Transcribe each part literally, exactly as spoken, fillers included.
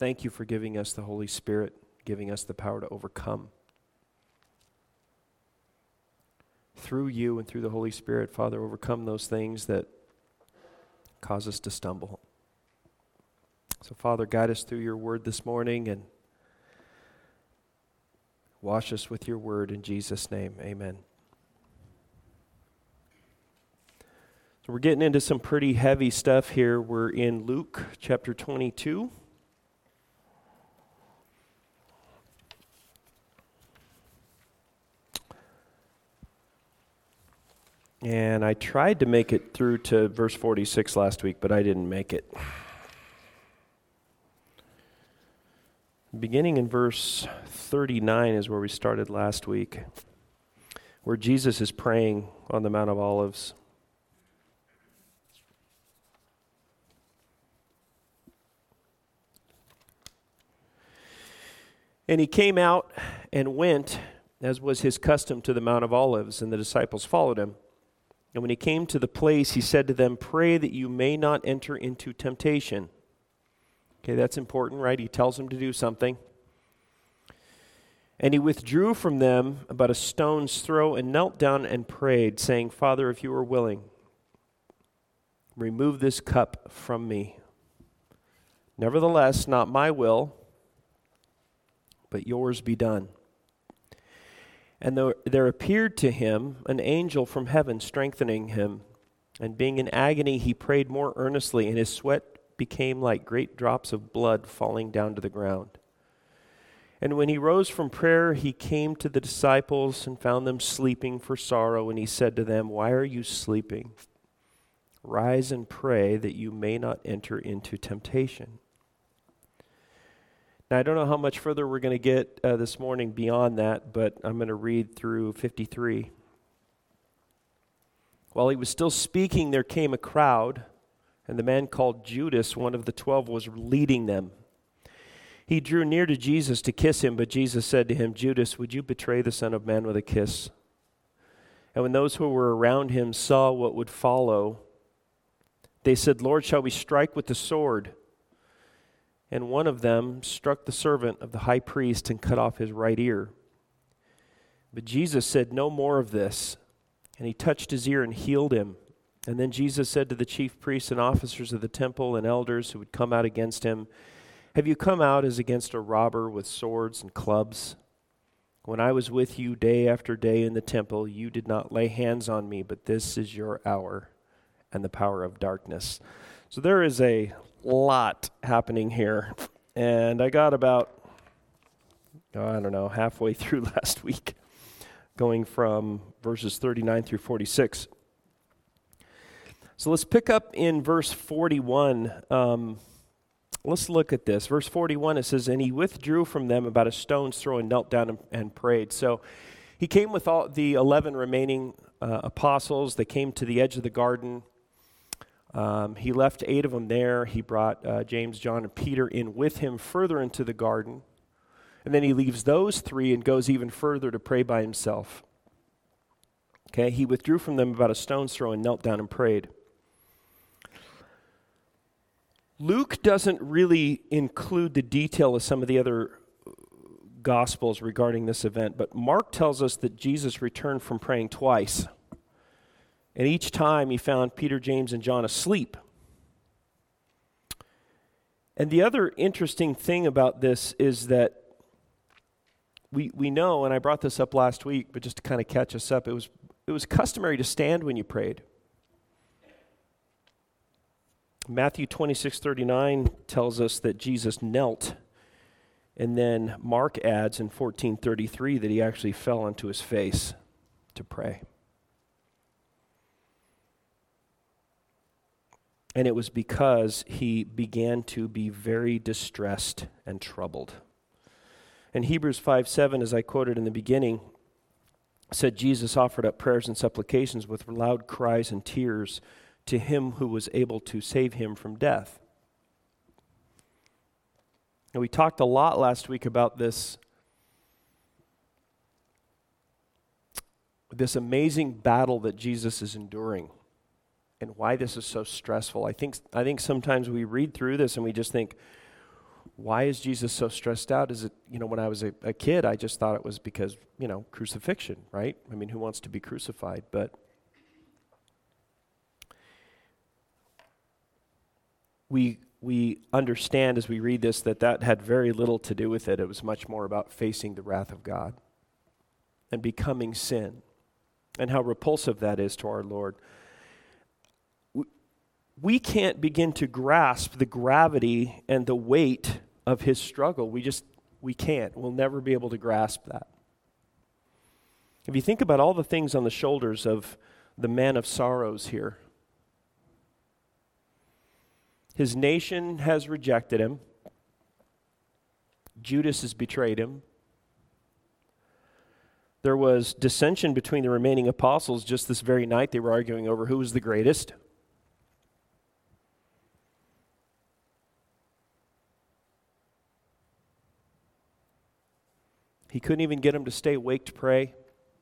thank you for giving us the Holy Spirit, giving us the power to overcome. Through you and through the Holy Spirit, Father, overcome those things that cause us to stumble. So, Father, guide us through your word this morning and wash us with your word in Jesus' name. Amen. So we're getting into some pretty heavy stuff here. We're in Luke chapter twenty-two. And I tried to make it through to verse forty-six last week, but I didn't make it. Beginning in verse thirty-nine is where we started last week, where Jesus is praying on the Mount of Olives. And he came out and went, as was his custom, to the Mount of Olives, and the disciples followed him. And when he came to the place, he said to them, "Pray that you may not enter into temptation." Okay, that's important, right? He tells them to do something. And he withdrew from them about a stone's throw and knelt down and prayed, saying, "Father, if you are willing, remove this cup from me. Nevertheless, not my will, but yours be done." And there, there appeared to him an angel from heaven strengthening him. And being in agony, he prayed more earnestly, and his sweat became like great drops of blood falling down to the ground. And when he rose from prayer, he came to the disciples and found them sleeping for sorrow. And he said to them, "Why are you sleeping? Rise and pray that you may not enter into temptation." Now, I don't know how much further we're going to get uh, this morning beyond that, but I'm going to read through fifty-three. While he was still speaking, there came a crowd, and the man called Judas, one of the twelve, was leading them. He drew near to Jesus to kiss him, but Jesus said to him, "Judas, would you betray the Son of Man with a kiss?" And when those who were around him saw what would follow, they said, "Lord, shall we strike with the sword?" And one of them struck the servant of the high priest and cut off his right ear. But Jesus said, "No more of this." And he touched his ear and healed him. And then Jesus said to the chief priests and officers of the temple and elders who would come out against him, "Have you come out as against a robber with swords and clubs? When I was with you day after day in the temple, you did not lay hands on me, but this is your hour and the power of darkness." So there is a lot happening here. And I got about, oh, I don't know, halfway through last week, going from verses thirty-nine through forty-six. So let's pick up in verse forty-one. Um, let's look at this. Verse forty-one, it says, "And he withdrew from them about a stone's throw and knelt down and, and prayed." So he came with all the eleven remaining uh, apostles. They came to the edge of the garden. Um, he left eight of them there. He brought uh, James, John, and Peter in with him further into the garden. And then he leaves those three and goes even further to pray by himself. Okay, he withdrew from them about a stone's throw and knelt down and prayed. Luke doesn't really include the detail of some of the other Gospels regarding this event, but Mark tells us that Jesus returned from praying twice. And each time he found Peter, James, and John asleep. And the other interesting thing about this is that we we know, and I brought this up last week, but just to kind of catch us up, it was it was customary to stand when you prayed. Matthew twenty-six thirty-nine tells us that Jesus knelt, and then Mark adds in fourteen thirty-three that he actually fell onto his face to pray. And it was because he began to be very distressed and troubled. And Hebrews five seven, as I quoted in the beginning, said Jesus offered up prayers and supplications with loud cries and tears to him who was able to save him from death. And we talked a lot last week about this, this amazing battle that Jesus is enduring. And why this is so stressful. I think I think sometimes we read through this and we just think, Why is Jesus so stressed out? Is it, you know, when I was a, a kid, I just thought it was because, you know, crucifixion, right? I mean, who wants to be crucified? But we we understand as we read this that that had very little to do with it. It was much more about facing the wrath of God and becoming sin, and how repulsive that is to our Lord. We, we can't begin to grasp the gravity and the weight of his struggle. We just, we can't. We'll never be able to grasp that. If you think about all the things on the shoulders of the man of sorrows here, his nation has rejected him. Judas has betrayed him. There was dissension between the remaining apostles just this very night. They were arguing over who was the greatest. He couldn't even get them to stay awake to pray.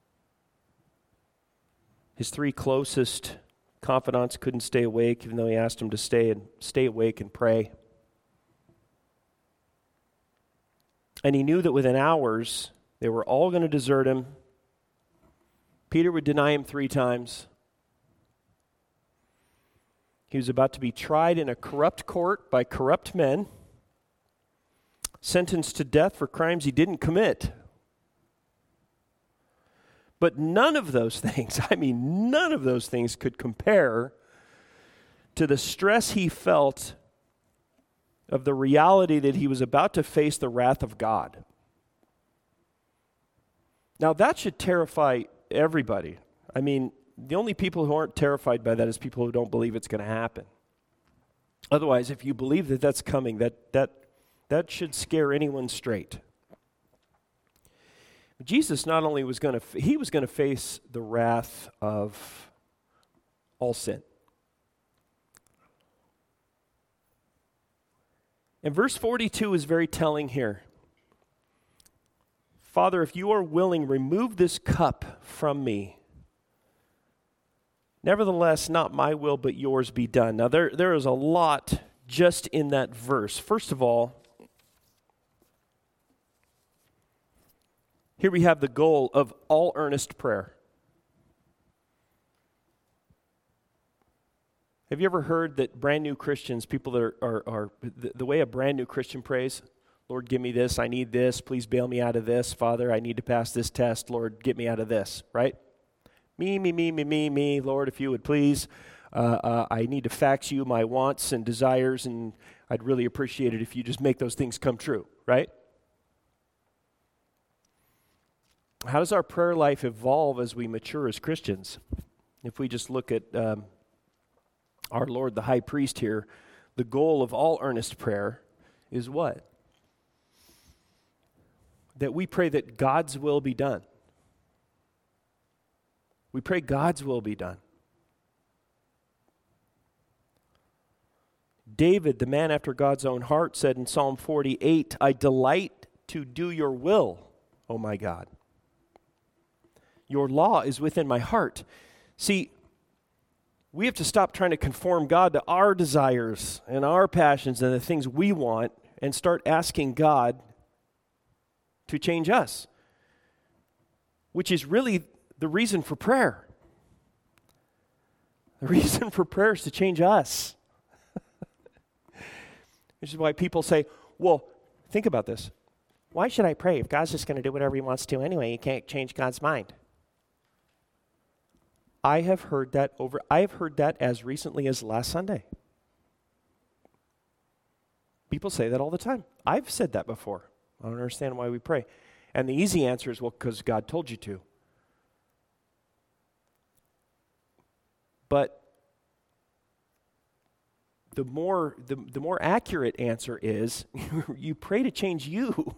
His three closest confidants couldn't stay awake, even though he asked them to stay and stay awake and pray. And he knew that within hours, they were all going to desert him. Peter would deny him three times. He was about to be tried in a corrupt court by corrupt men, sentenced to death for crimes he didn't commit. But none of those things, I mean, none of those things could compare to the stress he felt of the reality that he was about to face the wrath of God. Now, that should terrify everybody. I mean, the only people who aren't terrified by that is people who don't believe it's going to happen. Otherwise, if you believe that that's coming, that that that should scare anyone straight. Jesus not only was going to, he was going to face the wrath of all sin. And verse forty-two is very telling here. Father, if you are willing, remove this cup from me. Nevertheless, not my will, but yours be done. Now, there, there is a lot just in that verse. First of all, here we have the goal of all earnest prayer. Have you ever heard that brand new Christians, people that are, are, are the, the way a brand new Christian prays, Lord, give me this, I need this, please bail me out of this. Father, I need to pass this test. Lord, get me out of this, right? Me, me, me, me, me, me, Lord, if you would please. Uh, uh, I need to fax you my wants and desires, and I'd really appreciate it if you just make those things come true, right? How does our prayer life evolve as we mature as Christians? If we just look at um, our Lord, the high priest here, the goal of all earnest prayer is what? That we pray that God's will be done. We pray God's will be done. David, the man after God's own heart, said in Psalm forty-eight, I delight to do your will, O my God. Your law is within my heart. See, we have to stop trying to conform God to our desires and our passions and the things we want and start asking God to change us, which is really the reason for prayer. The reason for prayer is to change us. Which is why people say, well, think about this. Why should I pray if God's just going to do whatever he wants to anyway? You can't change God's mind. I have heard that over, I have heard that as recently as last Sunday. People say that all the time. I've said that before. I don't understand why we pray. And the easy answer is, well, because God told you to. But the more the, the more accurate answer is, you pray to change you.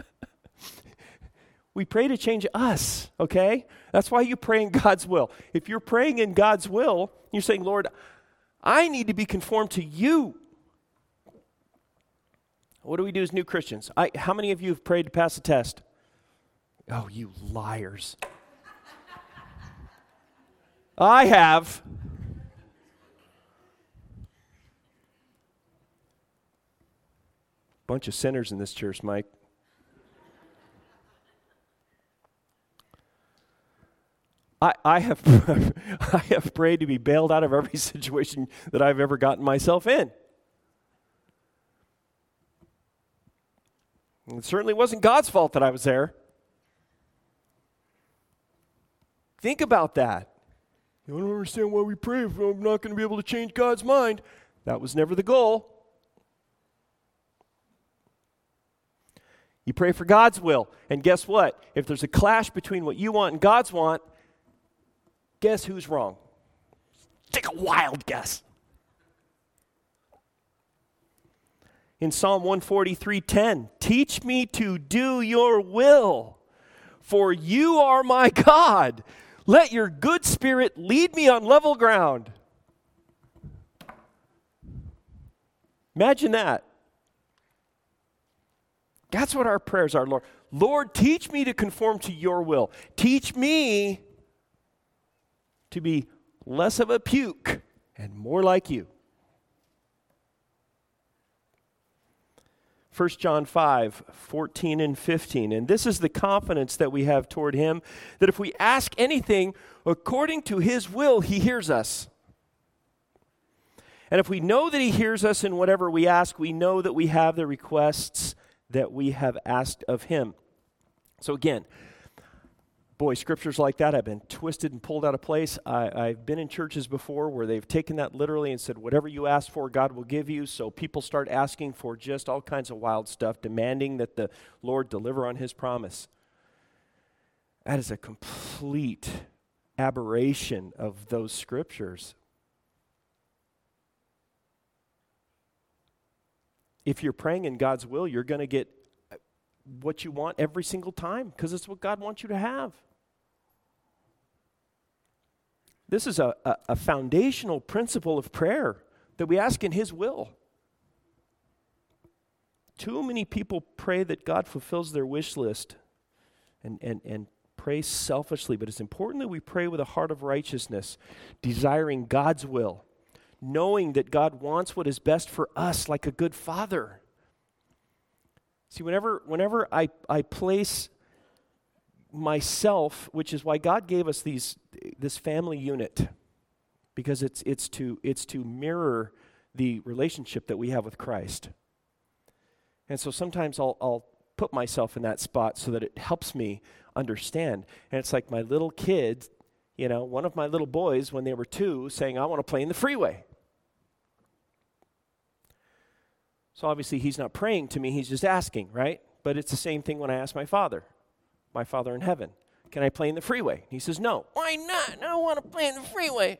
We pray to change us, okay? That's why you pray in God's will. If you're praying in God's will, you're saying, Lord, I need to be conformed to you. What do we do as new Christians? I, how many of you have prayed to pass a test? Oh, you liars. I have. bunch of sinners in this church, Mike. I, I have I have prayed to be bailed out of every situation that I've ever gotten myself in. And it certainly wasn't God's fault that I was there. Think about that. You don't understand why we pray if I'm not going to be able to change God's mind. That was never the goal. You pray for God's will. And guess what? If there's a clash between what you want and God's want, guess who's wrong? Take a wild guess. In Psalm one forty-three ten, teach me to do your will, for you are my God. Let your good spirit lead me on level ground. Imagine that. That's what our prayers are, Lord. Lord, teach me to conform to your will. Teach me to be less of a puke and more like you. First John five, fourteen and fifteen. And this is the confidence that we have toward him, that if we ask anything according to his will, he hears us. And if we know that he hears us in whatever we ask, we know that we have the requests that we have asked of him. So again, boy, scriptures like that have been twisted and pulled out of place. I, I've been in churches before where they've taken that literally and said, whatever you ask for, God will give you. So people start asking for just all kinds of wild stuff, demanding that the Lord deliver on his promise. That is a complete aberration of those scriptures. If you're praying in God's will, you're going to get what you want every single time because it's what God wants you to have. This is a, a, a foundational principle of prayer that we ask in his will. Too many people pray that God fulfills their wish list and, and, and pray selfishly, but it's important that we pray with a heart of righteousness, desiring God's will, knowing that God wants what is best for us like a good father. See, whenever whenever I, I place myself, which is why God gave us these this family unit, because it's it's to it's to mirror the relationship that we have with Christ. And so sometimes I'll I'll put myself in that spot so that it helps me understand. And it's like my little kid, you know, one of my little boys when they were two saying, I want to play in the freeway. So obviously he's not praying to me, he's just asking, right? But it's the same thing when I ask my father, my Father in heaven, can I play in the freeway? He says, no. Why not? I don't want to play in the freeway.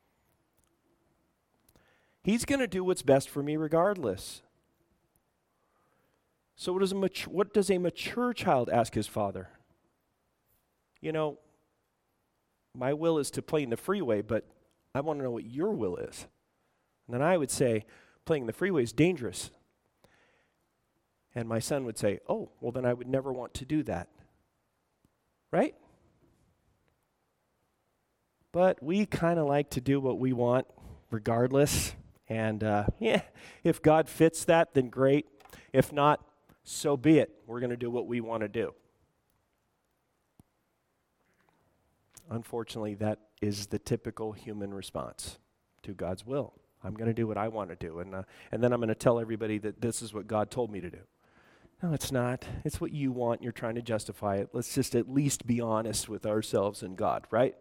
He's going to do what's best for me regardless. So what does, a mature, what does a mature child ask his father? You know, my will is to play in the freeway, but I want to know what your will is. And then I would say, playing in the freeway is dangerous. And my son would say, oh, well then I would never want to do that. Right? But we kind of like to do what we want regardless. And uh, yeah, if God fits that, then great. If not, so be it. We're going to do what we want to do. Unfortunately, that is the typical human response to God's will. I'm going to do what I want to do, and uh, and then I'm going to tell everybody that this is what God told me to do. No, it's not. It's what you want. You're trying to justify it. Let's just at least be honest with ourselves and God, right?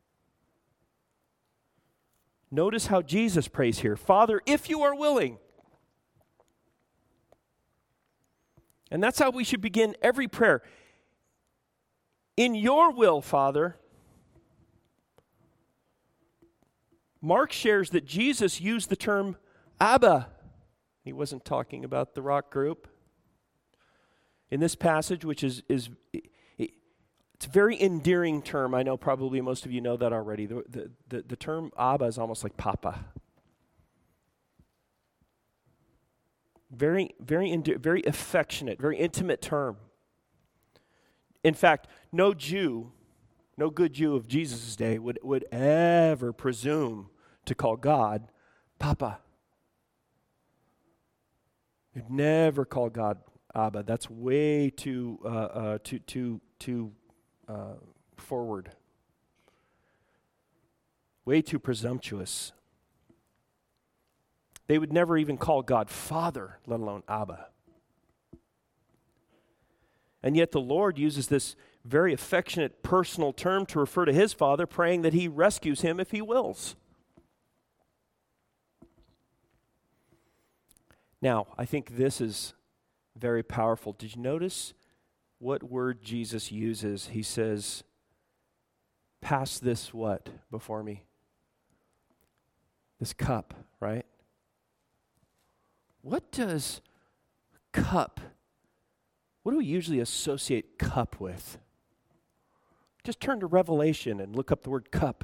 Notice how Jesus prays here. Father, if you are willing. And that's how we should begin every prayer. In your will, Father. Mark shares that Jesus used the term Abba. He wasn't talking about the rock group. In this passage, which is, is it's a very endearing term. I know probably most of you know that already. The, the, the, the term Abba is almost like Papa. Very, very, ende- very affectionate, very intimate term. In fact, no Jew, no good Jew of Jesus' day would, would ever presume to call God Papa. You'd never call God Abba. That's way too uh, uh, too too too uh, forward. Way too presumptuous. They would never even call God Father, let alone Abba. And yet the Lord uses this very affectionate personal term to refer to his Father, praying that he rescues him if he wills. Now, I think this is very powerful. Did you notice what word Jesus uses? He says, pass this what before me? This cup, right? What does cup, what do we usually associate cup with? Just turn to Revelation and look up the word cup.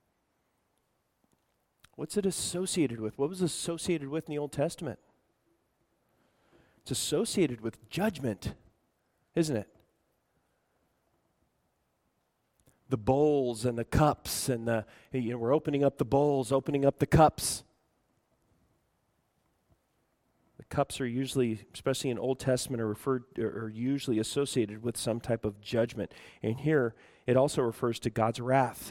What's it associated with? What was it associated with in the Old Testament? It's associated with judgment, isn't it? The bowls and the cups and the, you know, we're opening up the bowls, opening up the cups. The cups are usually, especially in Old Testament, are referred are usually associated with some type of judgment. And here, it also refers to God's wrath.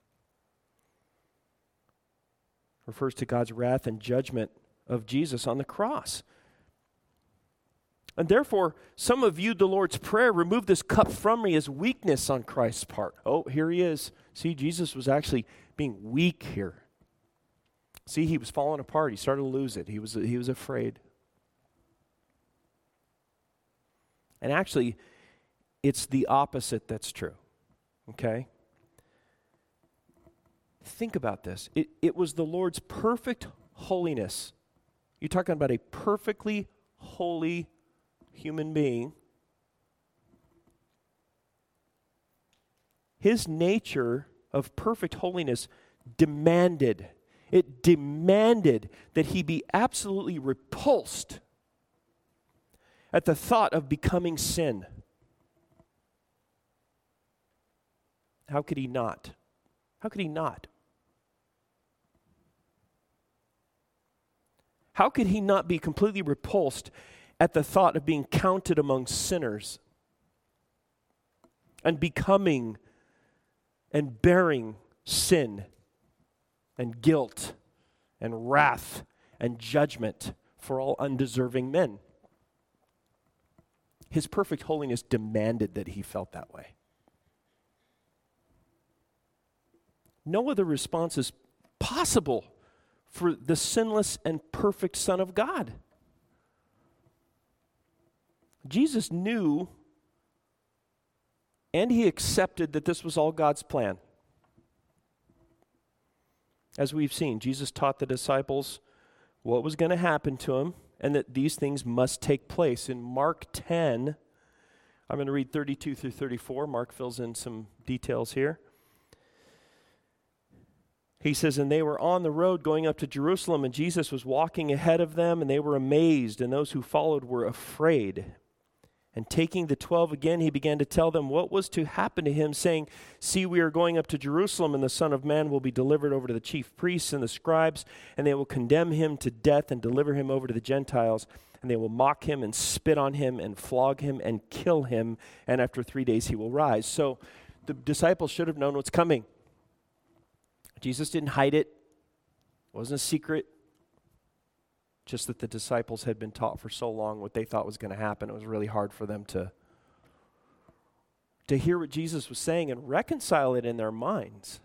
Refers to God's wrath and judgment of Jesus on the cross. And therefore, some have viewed the Lord's Prayer, remove this cup from me, as weakness on Christ's part. Oh, here he is. See, Jesus was actually being weak here. See, he was falling apart. He started to lose it. He was, he was afraid. And actually, it's the opposite that's true. Okay? Think about this. It, it was the Lord's perfect holiness. You're talking about a perfectly holy human being. His nature of perfect holiness demanded, it demanded that he be absolutely repulsed at the thought of becoming sin. How could he not? How could he not? How could he not be completely repulsed at the thought of being counted among sinners and becoming and bearing sin and guilt and wrath and judgment for all undeserving men? His perfect holiness demanded that he felt that way. No other response is possible for the sinless and perfect Son of God. Jesus knew and he accepted that this was all God's plan. As we've seen, Jesus taught the disciples what was going to happen to him and that these things must take place. In Mark ten, I'm going to read thirty-two through thirty-four. Mark fills in some details here. He says, and they were on the road going up to Jerusalem, and Jesus was walking ahead of them, and they were amazed, and those who followed were afraid. And taking the twelve again, he began to tell them what was to happen to him, saying, see, we are going up to Jerusalem, and the Son of Man will be delivered over to the chief priests and the scribes, and they will condemn him to death and deliver him over to the Gentiles, and they will mock him and spit on him and flog him and kill him, and after three days he will rise. So the disciples should have known what's coming. Jesus didn't hide it. It wasn't a secret. Just that the disciples had been taught for so long what they thought was going to happen. It was really hard for them to, to hear what Jesus was saying and reconcile it in their minds.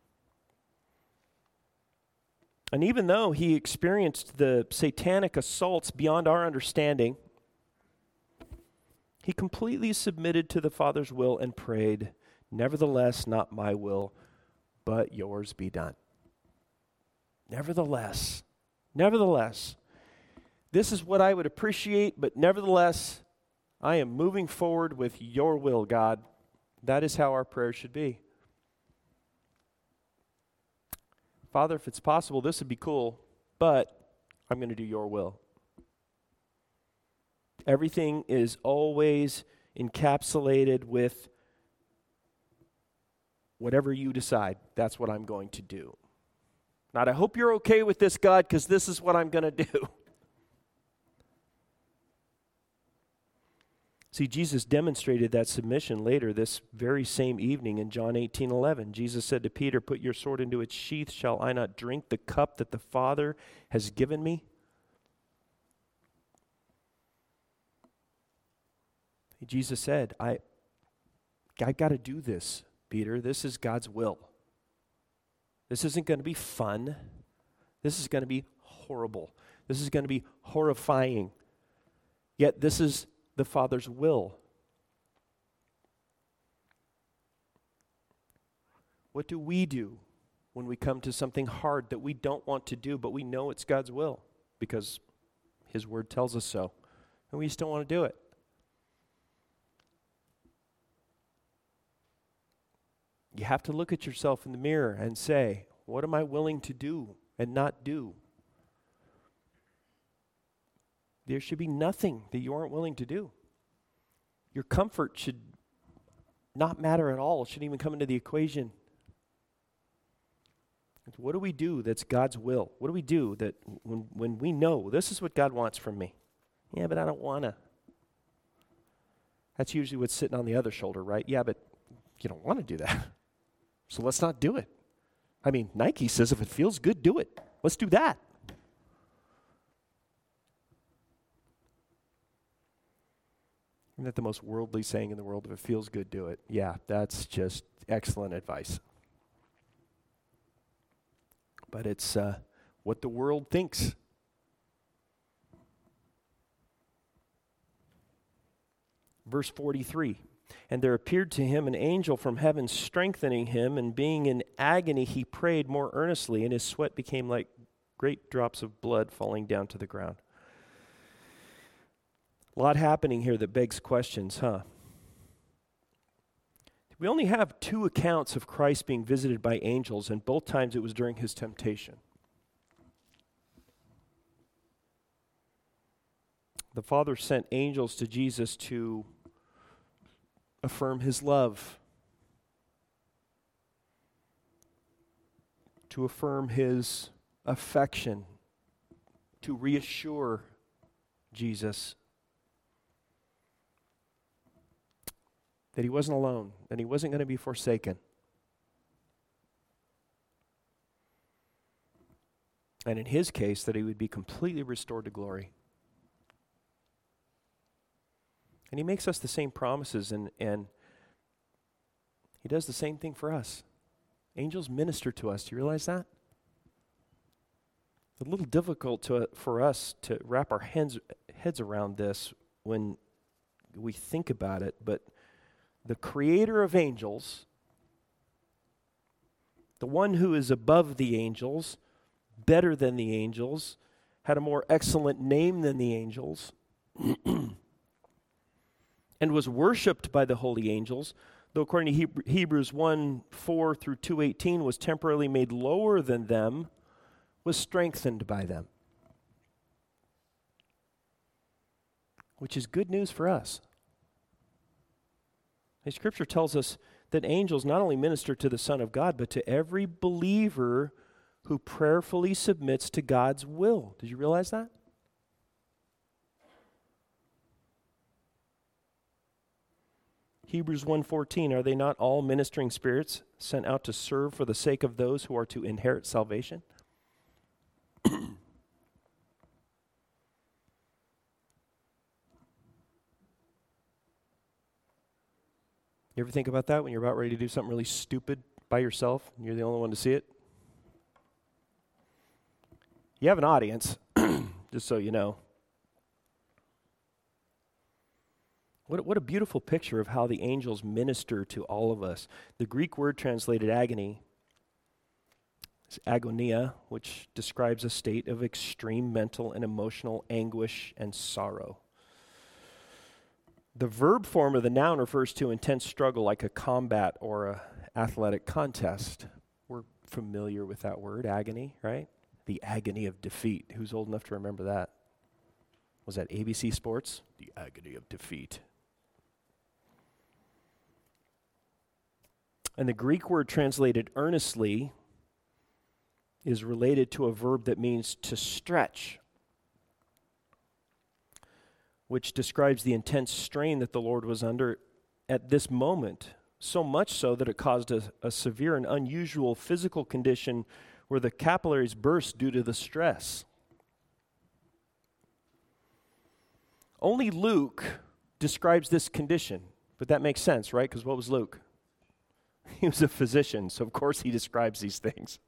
And even though he experienced the satanic assaults beyond our understanding, he completely submitted to the Father's will and prayed, nevertheless, not my will, but yours be done. Nevertheless, nevertheless, this is what I would appreciate, but nevertheless, I am moving forward with your will, God. That is how our prayer should be. Father, if it's possible, this would be cool, but I'm going to do your will. Everything is always encapsulated with whatever you decide, that's what I'm going to do. Not, I hope you're okay with this, God, because this is what I'm going to do. See, Jesus demonstrated that submission later this very same evening in John eighteen eleven. Jesus said to Peter, "Put your sword into its sheath. Shall I not drink the cup that the Father has given me?" Jesus said, I, I got to do this, Peter. This is God's will. This isn't going to be fun. This is going to be horrible. This is going to be horrifying. Yet this is the Father's will. What do we do when we come to something hard that we don't want to do, but we know it's God's will because His Word tells us so, and we just don't want to do it? You have to look at yourself in the mirror and say, what am I willing to do and not do? There should be nothing that you aren't willing to do. Your comfort should not matter at all. It shouldn't even come into the equation. What do we do that's God's will? What do we do that when, when we know this is what God wants from me? Yeah, but I don't want to. That's usually what's sitting on the other shoulder, right? Yeah, but you don't want to do that. So let's not do it. I mean, Nike says if it feels good, do it. Let's do that. Isn't that the most worldly saying in the world? If it feels good, do it. Yeah, that's just excellent advice. But it's uh, what the world thinks. Verse forty-three. And there appeared to him an angel from heaven strengthening him, and being in agony he prayed more earnestly, and his sweat became like great drops of blood falling down to the ground. A lot happening here that begs questions, huh? We only have two accounts of Christ being visited by angels, and both times it was during his temptation. The Father sent angels to Jesus to affirm his love, to affirm his affection, to reassure Jesus that he wasn't alone, and he wasn't going to be forsaken. And in his case, that he would be completely restored to glory. And he makes us the same promises, and, and he does the same thing for us. Angels minister to us. Do you realize that? It's a little difficult to, for us to wrap our heads, heads around this when we think about it, but the creator of angels, the one who is above the angels, better than the angels, had a more excellent name than the angels, and was worshipped by the holy angels, though according to Hebrew, Hebrews one, four through two eighteen, was temporarily made lower than them, was strengthened by them. Which is good news for us. The Scripture tells us that angels not only minister to the Son of God, but to every believer who prayerfully submits to God's will. Did you realize that? Hebrews one fourteen, are they not all ministering spirits sent out to serve for the sake of those who are to inherit salvation? You ever think about that when you're about ready to do something really stupid by yourself and you're the only one to see it? You have an audience, just so you know. What, what a beautiful picture of how the angels minister to all of us. The Greek word translated agony is agonia, which describes a state of extreme mental and emotional anguish and sorrow. The verb form of the noun refers to intense struggle like a combat or a athletic contest. We're familiar with that word, agony, right? The agony of defeat. Who's old enough to remember that? Was that A B C Sports? The agony of defeat. And the Greek word translated earnestly is related to a verb that means to stretch. which describes the intense strain that the Lord was under at this moment, so much so that it caused a, a severe and unusual physical condition where the capillaries burst due to the stress. Only Luke describes this condition, but that makes sense, right? Because what was Luke? He was a physician, so of course he describes these things.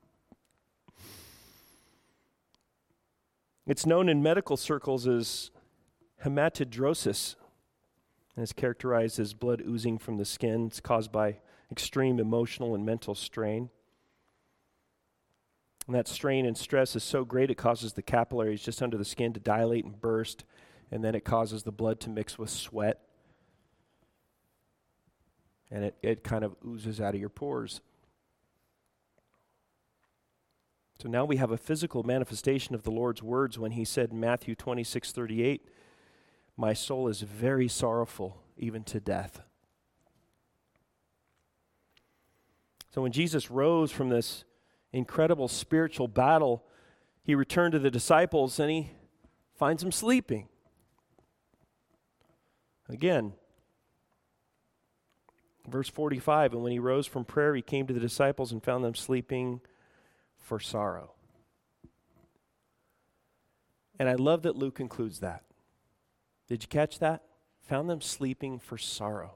It's known in medical circles as hematidrosis, and it's characterized as blood oozing from the skin. It's caused by extreme emotional and mental strain. And that strain and stress is so great it causes the capillaries just under the skin to dilate and burst, and then it causes the blood to mix with sweat. And it, it kind of oozes out of your pores. So now we have a physical manifestation of the Lord's words when he said in Matthew twenty-six thirty-eight, "My soul is very sorrowful, even to death." So when Jesus rose from this incredible spiritual battle, he returned to the disciples and he finds them sleeping. Again, verse forty-five, "And when he rose from prayer, he came to the disciples and found them sleeping for sorrow." And I love that Luke includes that. Did you catch that? Found them sleeping for sorrow.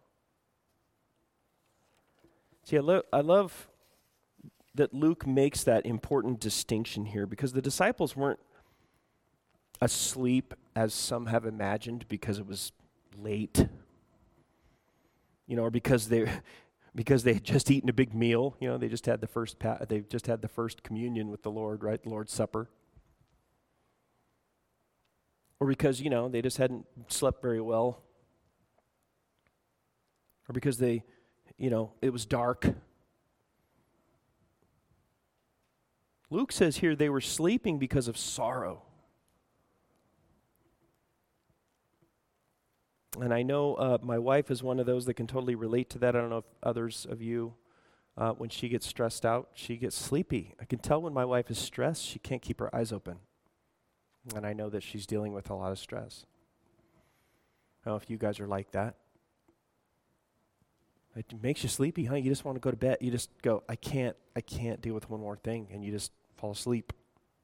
See, I, lo- I love that Luke makes that important distinction here, because the disciples weren't asleep as some have imagined because it was late, you know, or because they because they had just eaten a big meal. You know, they just had the first pa- they just had the first communion with the Lord, right? The Lord's Supper. Or because, you know, they just hadn't slept very well. Or because they, you know, it was dark. Luke says here they were sleeping because of sorrow. And I know uh, my wife is one of those that can totally relate to that. I don't know if others of you, uh, when she gets stressed out, she gets sleepy. I can tell when my wife is stressed, she can't keep her eyes open. And I know that she's dealing with a lot of stress. I don't know if you guys are like that. It makes you sleepy, huh? You just want to go to bed. You just go, I can't, I can't deal with one more thing. And you just fall asleep.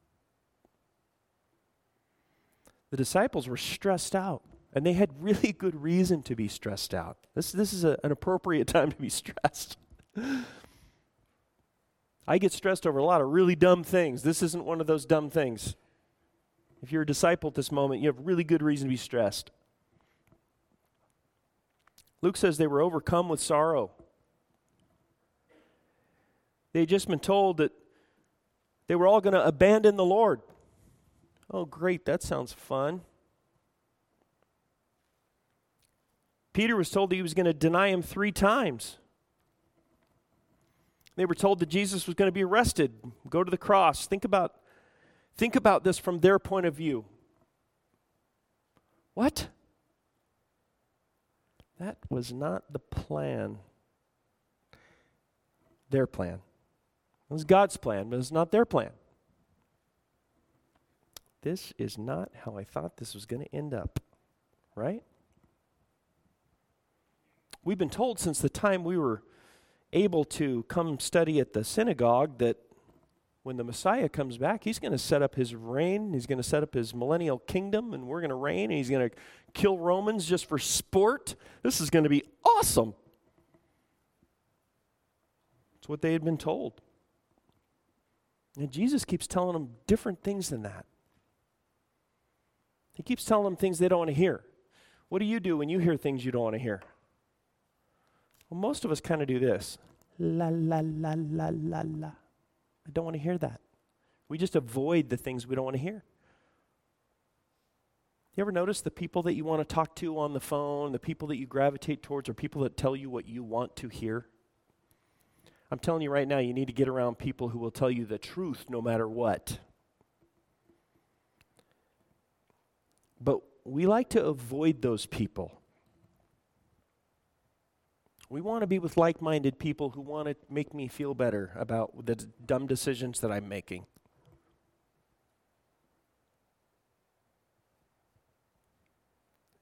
The disciples were stressed out. And they had really good reason to be stressed out. This, this is a, an appropriate time to be stressed. I get stressed over a lot of really dumb things. This isn't one of those dumb things. If you're a disciple at this moment, you have really good reason to be stressed. Luke says they were overcome with sorrow. They had just been told that they were all going to abandon the Lord. Oh, great, that sounds fun. Peter was told that he was going to deny him three times. They were told that Jesus was going to be arrested, go to the cross. Think about, think about this from their point of view. What? That was not the plan. Their plan. It was God's plan, but it's not their plan. This is not how I thought this was going to end up, right? We've been told since the time we were able to come study at the synagogue that when the Messiah comes back, he's going to set up his reign, he's going to set up his millennial kingdom, and we're going to reign, and he's going to kill Romans just for sport. This is going to be awesome. That's what they had been told. And Jesus keeps telling them different things than that. He keeps telling them things they don't want to hear. What do you do when you hear things you don't want to hear? Well, most of us kind of do this. La, la, la, la, la, la. I don't want to hear that. We just avoid the things we don't want to hear. You ever notice the people that you want to talk to on the phone, the people that you gravitate towards, are people that tell you what you want to hear? I'm telling you right now, you need to get around people who will tell you the truth no matter what. But we like to avoid those people. We want to be with like-minded people who want to make me feel better about the d- dumb decisions that I'm making.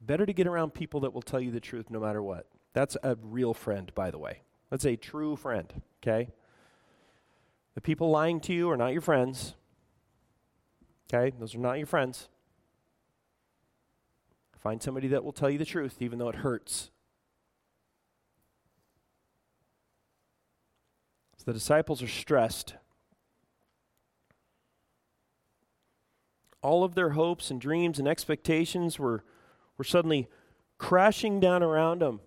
Better to get around people that will tell you the truth no matter what. That's a real friend, by the way. That's a true friend, okay? The people lying to you are not your friends, okay? Those are not your friends. Find somebody that will tell you the truth, even though it hurts. So the disciples are stressed. All of their hopes and dreams and expectations were, were suddenly crashing down around them.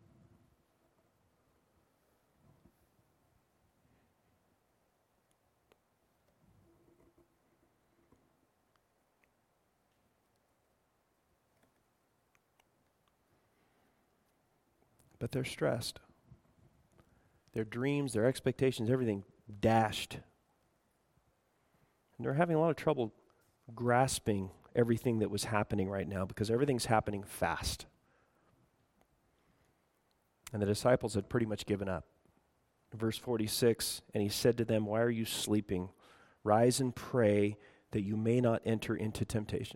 But they're stressed. Their dreams, their expectations, everything dashed. And they're having a lot of trouble grasping everything that was happening right now because everything's happening fast. And the disciples had pretty much given up. Verse forty-six, and he said to them, "Why are you sleeping? Rise and pray that you may not enter into temptation."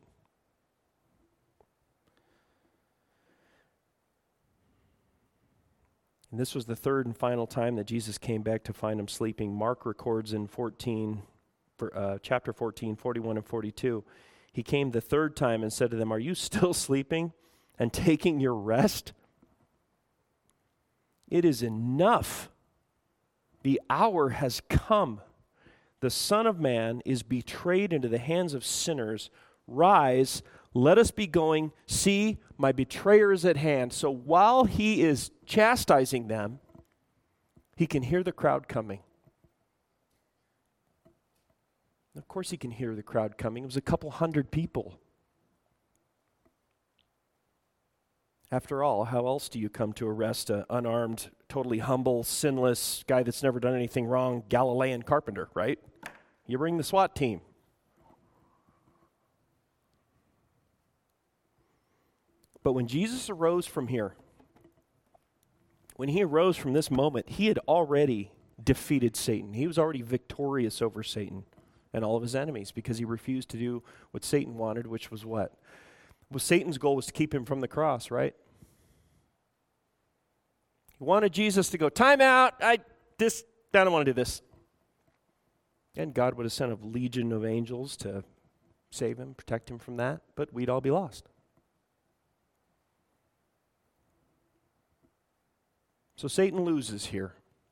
And this was the third and final time that Jesus came back to find them sleeping. Mark records in fourteen, for, uh, chapter fourteen, forty-one and forty-two. He came the third time and said to them, "Are you still sleeping and taking your rest? It is enough. The hour has come. The Son of Man is betrayed into the hands of sinners. Rise, let us be going. See, my betrayer is at hand." So while he is chastising them, he can hear the crowd coming. Of course he can hear the crowd coming. It was a couple hundred people. After all, how else do you come to arrest an unarmed, totally humble, sinless guy that's never done anything wrong, Galilean carpenter, right? You bring the SWAT team. But when Jesus arose from here, when he arose from this moment, he had already defeated Satan. He was already victorious over Satan and all of his enemies because he refused to do what Satan wanted, which was what? Well, Satan's goal was to keep him from the cross, right? He wanted Jesus to go, time out, I, this, I don't want to do this. And God would have sent a legion of angels to save him, protect him from that, but we'd all be lost. So Satan loses here.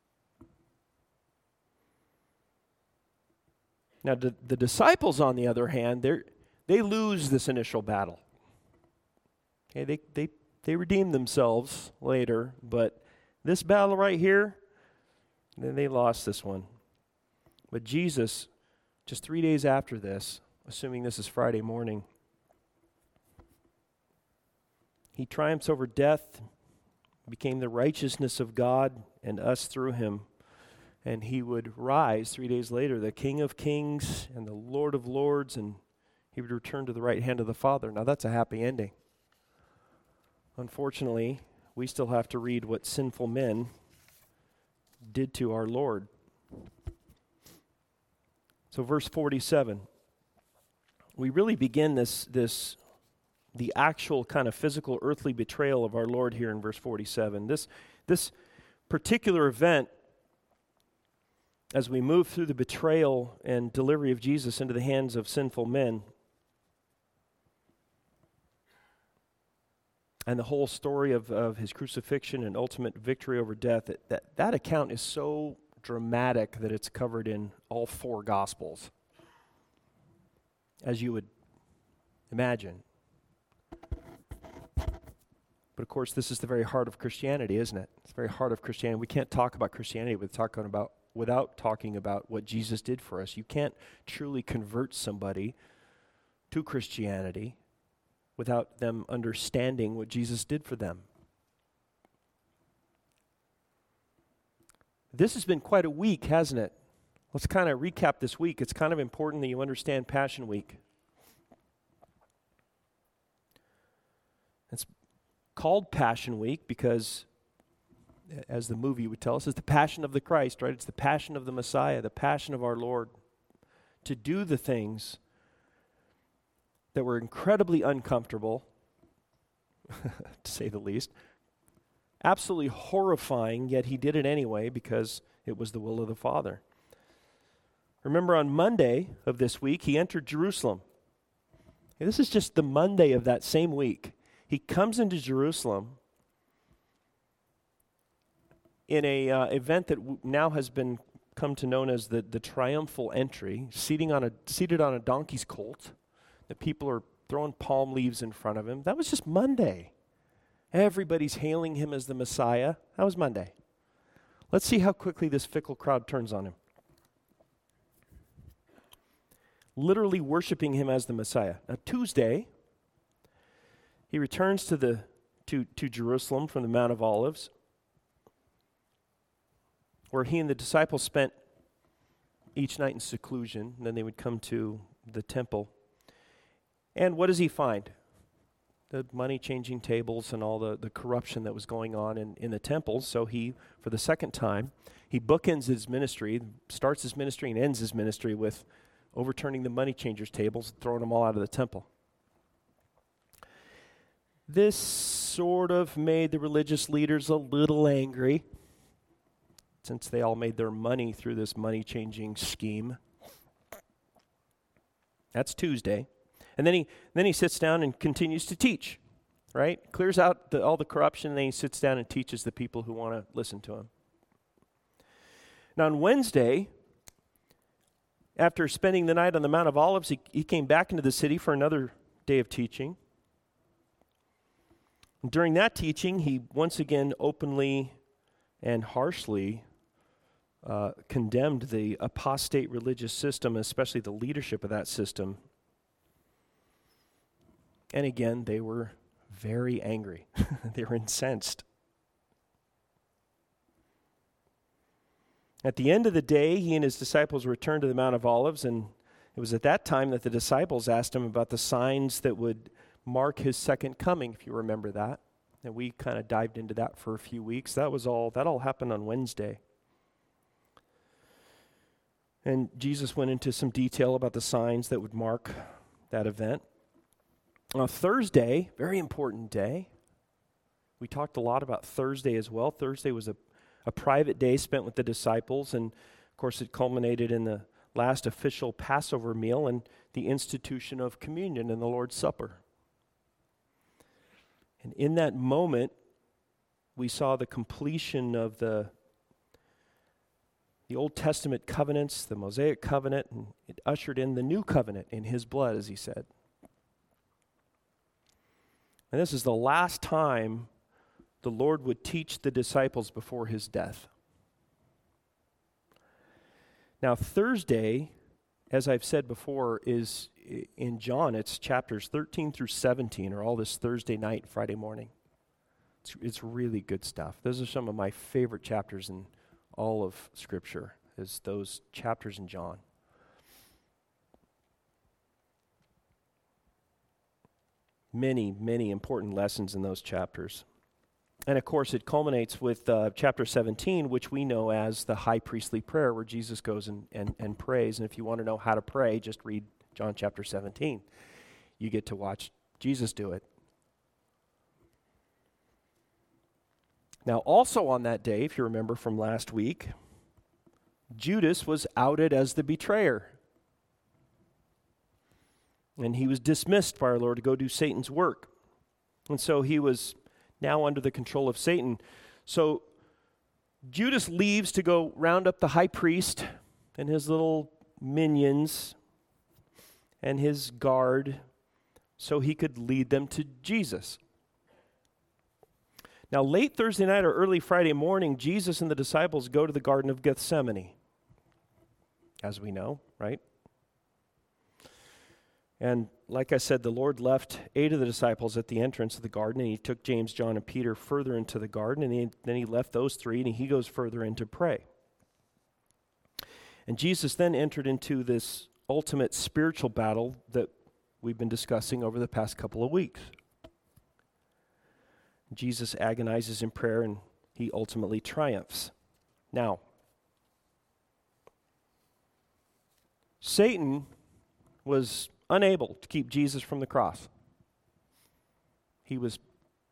Now, the, the disciples, on the other hand, they they lose this initial battle. Okay, they, they, they redeem themselves later, but this battle right here, then they lost this one. But Jesus, just three days after this, assuming this is Friday morning, he triumphs over death, became the righteousness of God and us through him. And he would rise three days later, the King of Kings and the Lord of Lords, and he would return to the right hand of the Father. Now that's a happy ending. Unfortunately, we still have to read what sinful men did to our Lord. So verse forty-seven, we really begin this, this the actual kind of physical earthly betrayal of our Lord here in verse forty-seven. This, this particular event, as we move through the betrayal and delivery of Jesus into the hands of sinful men, and the whole story of, of his crucifixion and ultimate victory over death, that, that, that account is so dramatic that it's covered in all four Gospels, as you would imagine. But of course, this is the very heart of Christianity, isn't it? It's the very heart of Christianity. We can't talk about Christianity without talking about, without talking about what Jesus did for us. You can't truly convert somebody to Christianity without them understanding what Jesus did for them. This has been quite a week, hasn't it? Let's kind of recap this week. It's kind of important that you understand Passion Week. It's called Passion Week because, as the movie would tell us, it's the passion of the Christ, right? It's the passion of the Messiah, the passion of our Lord to do the things that were incredibly uncomfortable, to say the least. Absolutely horrifying, yet he did it anyway because it was the will of the Father. Remember on Monday of this week, he entered Jerusalem. And this is just the Monday of that same week. He comes into Jerusalem in a uh, event that w- now has been come to known as the, the triumphal entry, seating on a, seated on a donkey's colt. The people are throwing palm leaves in front of him. That was just Monday. Everybody's hailing him as the Messiah. That was Monday. Let's see how quickly this fickle crowd turns on him. Literally worshiping him as the Messiah. Now, Tuesday, he returns to the to, to Jerusalem from the Mount of Olives, where he and the disciples spent each night in seclusion, and then they would come to the temple. And what does he find? The money-changing tables and all the, the corruption that was going on in, in the temple. So he, for the second time, he bookends his ministry, starts his ministry and ends his ministry with overturning the money changers' tables, throwing them all out of the temple. This sort of made the religious leaders a little angry, since they all made their money through this money-changing scheme. That's Tuesday. And then he then he sits down and continues to teach, right? Clears out the, all the corruption, and then he sits down and teaches the people who want to listen to him. Now on Wednesday, after spending the night on the Mount of Olives, he, he came back into the city for another day of teaching. And during that teaching, he once again openly and harshly uh, condemned the apostate religious system, especially the leadership of that system. And again, they were very angry. They were incensed. At the end of the day, he and his disciples returned to the Mount of Olives, and it was at that time that the disciples asked him about the signs that would mark his second coming, if you remember that. And we kind of dived into that for a few weeks. That was all, that all happened on Wednesday. And Jesus went into some detail about the signs that would mark that event. On Thursday, very important day. We talked a lot about Thursday as well. Thursday was a, a private day spent with the disciples, and of course it culminated in the last official Passover meal and the institution of communion and the Lord's Supper. And in that moment, we saw the completion of the, the Old Testament covenants, the Mosaic covenant, and it ushered in the new covenant in his blood, as he said. And this is the last time the Lord would teach the disciples before his death. Now, Thursday, as I've said before, is in John, it's chapters thirteen through seventeen, or all this Thursday night, Friday morning. It's, it's really good stuff. Those are some of my favorite chapters in all of Scripture, is those chapters in John. Many, many important lessons in those chapters. And of course, it culminates with uh, chapter seventeen, which we know as the high priestly prayer, where Jesus goes and, and, and prays. And if you want to know how to pray, just read John chapter seventeen. You get to watch Jesus do it. Now, also on that day, if you remember from last week, Judas was outed as the betrayer. And he was dismissed by our Lord to go do Satan's work. And so he was now under the control of Satan. So Judas leaves to go round up the high priest and his little minions and his guard so he could lead them to Jesus. Now, late Thursday night or early Friday morning, Jesus and the disciples go to the Garden of Gethsemane, as we know, right? And like I said, the Lord left eight of the disciples at the entrance of the garden, and he took James, John, and Peter further into the garden, and he, then he left those three, and he goes further in to pray. And Jesus then entered into this ultimate spiritual battle that we've been discussing over the past couple of weeks. Jesus agonizes in prayer, and he ultimately triumphs. Now, Satan was unable to keep Jesus from the cross. He was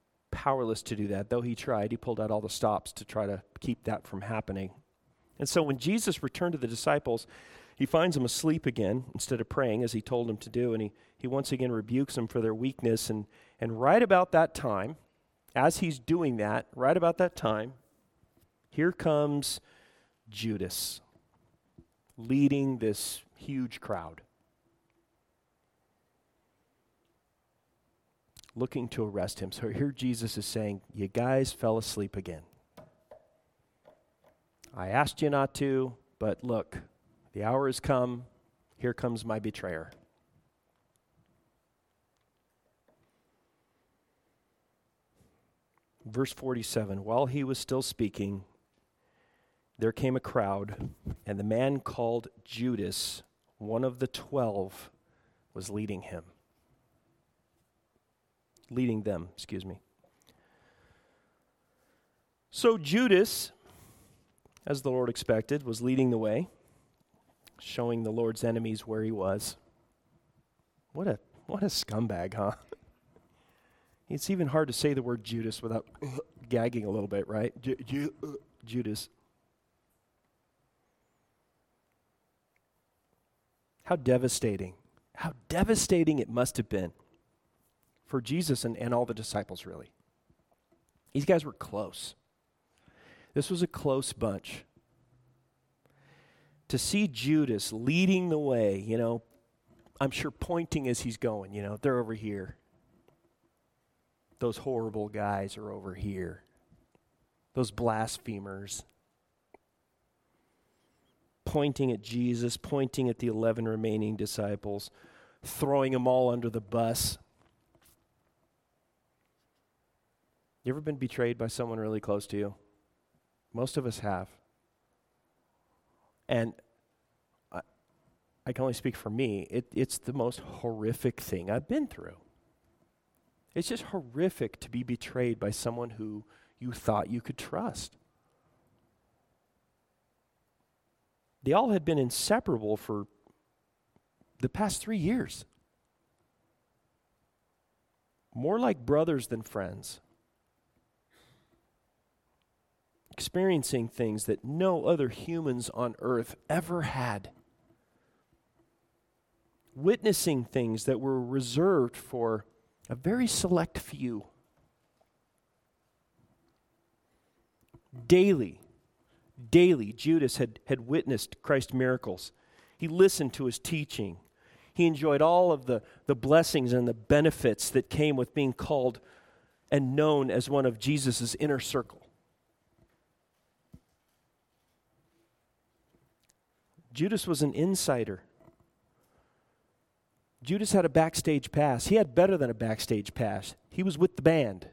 powerless to do that. Though he tried, he pulled out all the stops to try to keep that from happening. And so when Jesus returned to the disciples, he finds them asleep again instead of praying as he told them to do, and he, he once again rebukes them for their weakness. And, and right about that time, as he's doing that, right about that time, here comes Judas leading this huge crowd, looking to arrest him. So here Jesus is saying, you guys fell asleep again. I asked you not to, but look, the hour has come. Here comes my betrayer. Verse forty-seven, while he was still speaking, there came a crowd, and the man called Judas, one of the twelve, was leading him. Leading them, excuse me. So Judas, as the Lord expected, was leading the way, showing the Lord's enemies where he was. What a what a scumbag, huh? It's even hard to say the word Judas without gagging a little bit, right? J- J- uh, Judas. How devastating. How devastating it must have been for Jesus and, and all the disciples, really. These guys were close. This was a close bunch. To see Judas leading the way, you know, I'm sure pointing as he's going, you know, they're over here. Those horrible guys are over here. Those blasphemers. Pointing at Jesus, pointing at the eleven remaining disciples, throwing them all under the bus. You ever been betrayed by someone really close to you? Most of us have. And I, I can only speak for me. It, it's the most horrific thing I've been through. It's just horrific to be betrayed by someone who you thought you could trust. They all had been inseparable for the past three years. More like brothers than friends. Experiencing things that no other humans on earth ever had. Witnessing things that were reserved for a very select few. Daily, daily, Judas had, had witnessed Christ's miracles. He listened to his teaching. He enjoyed all of the, the blessings and the benefits that came with being called and known as one of Jesus' inner circle. Judas was an insider. Judas had a backstage pass. He had better than a backstage pass. He was with the band.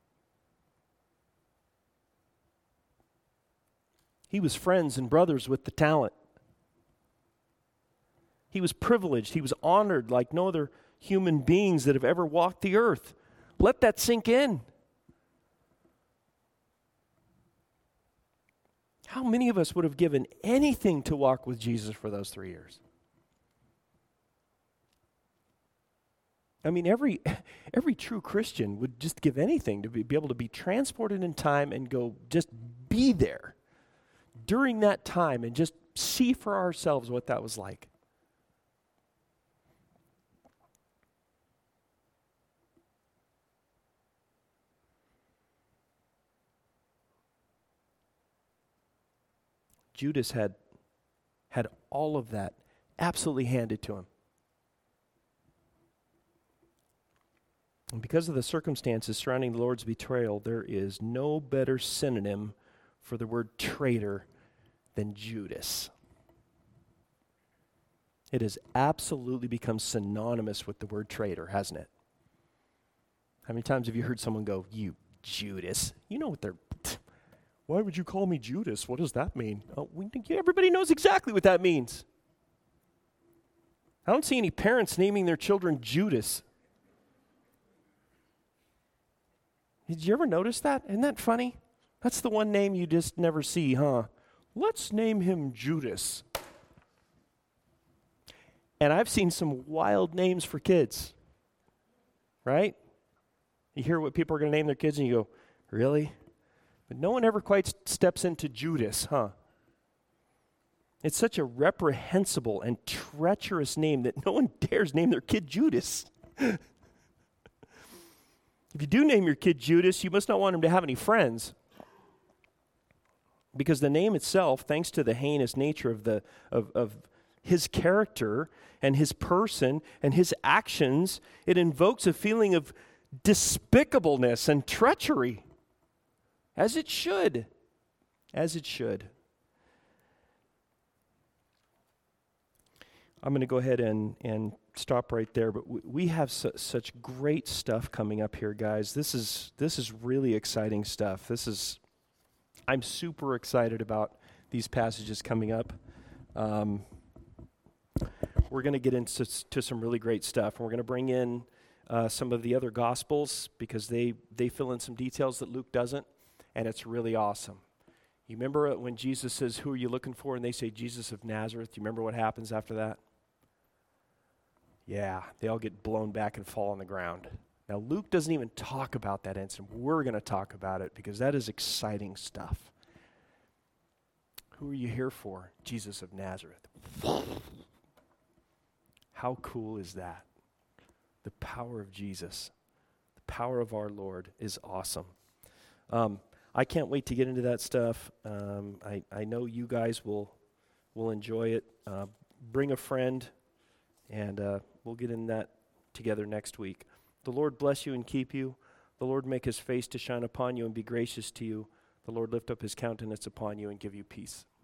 He was friends and brothers with the talent. He was privileged. He was honored like no other human beings that have ever walked the earth. Let that sink in. How many of us would have given anything to walk with Jesus for those three years? I mean, every every true Christian would just give anything to be, be able to be transported in time and go just be there during that time and just see for ourselves what that was like. Judas had had all of that absolutely handed to him. And because of the circumstances surrounding the Lord's betrayal, there is no better synonym for the word traitor than Judas. It has absolutely become synonymous with the word traitor, hasn't it? How many times have you heard someone go, "You Judas"? You know what they're... Why would you call me Judas? What does that mean? Oh, we, everybody knows exactly what that means. I don't see any parents naming their children Judas. Did you ever notice that? Isn't that funny? That's the one name you just never see, huh? Let's name him Judas. And I've seen some wild names for kids, right? You hear what people are going to name their kids and you go, really? But no one ever quite steps into Judas, huh? It's such a reprehensible and treacherous name that no one dares name their kid Judas. If you do name your kid Judas, you must not want him to have any friends. Because the name itself, thanks to the heinous nature of the of, of his character and his person and his actions, it invokes a feeling of despicableness and treachery. As it should. As it should. I'm going to go ahead and, and stop right there, but we, we have su- such great stuff coming up here, guys. This is this is really exciting stuff. This is, I'm super excited about these passages coming up. Um, we're going to get into to some really great stuff, and we're going to bring in uh, some of the other Gospels because they, they fill in some details that Luke doesn't, and it's really awesome. You remember when Jesus says, "Who are you looking for?" and they say, "Jesus of Nazareth." Do you remember what happens after that? Yeah, they all get blown back and fall on the ground. Now, Luke doesn't even talk about that incident. We're going to talk about it because that is exciting stuff. Who are you here for? Jesus of Nazareth. How cool is that? The power of Jesus, the power of our Lord is awesome. Um, I can't wait to get into that stuff. Um, I, I know you guys will will enjoy it. Uh, bring a friend, and uh, we'll get in that together next week. The Lord bless you and keep you. The Lord make his face to shine upon you and be gracious to you. The Lord lift up his countenance upon you and give you peace.